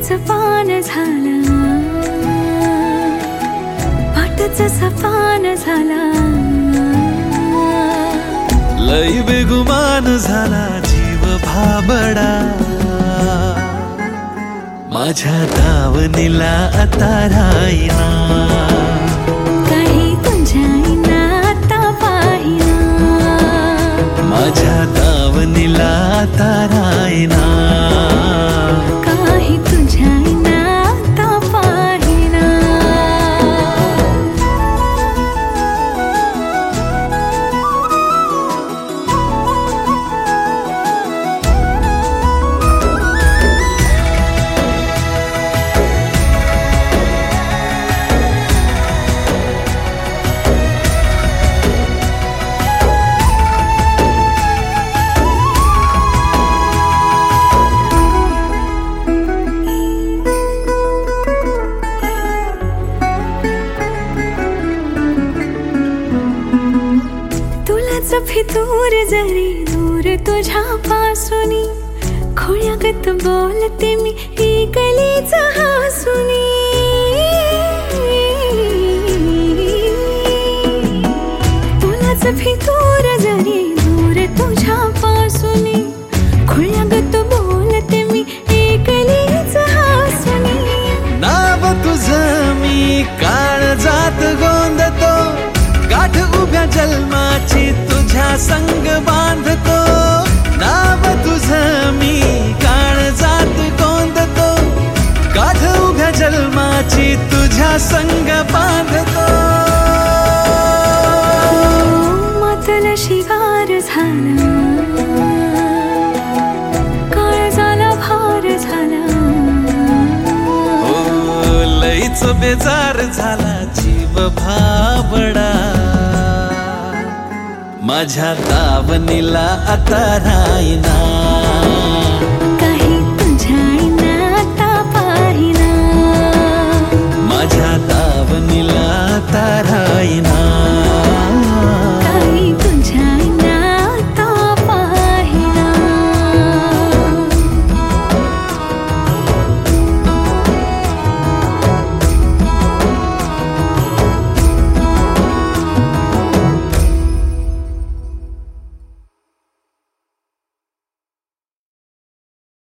तुलाच पान झाला, पाटच सपान झाला, लई बेगुमान झाला जीव भाबडा, माझ्या दावणीला आता राहीना, काही तुझ्या आता पाहिना, माझ्या दावणीला आता राहीना, काही तुझ्या आता पाहिना. फितूर जरी दूर तुझ्या पासूनी, खोळ्यागत बोलते मी एकलीच हसूनी, तुलाच फितूर जरी दूर तुझ्या पासूनी, खोळ्यागत बोलते मी एकलीच हसूनी. नाव तुझं मी काळजात गोंधतो, गाठ उभ्या जन्माची तुझ्या संग बांधतो, नाव तुझं मी काळजात गोंधतो, गाठ उभ्या जन्माची तुझ्या संग बांधतो. मातल शिगार झाला, काळजाला भार झाला, हो लईच बेजार झाला जीव भाबडा, माझ्या दावणीला आता राहीना, काही तुझ्या आता पाहिना, माझ्या दावणीला आता राहीना.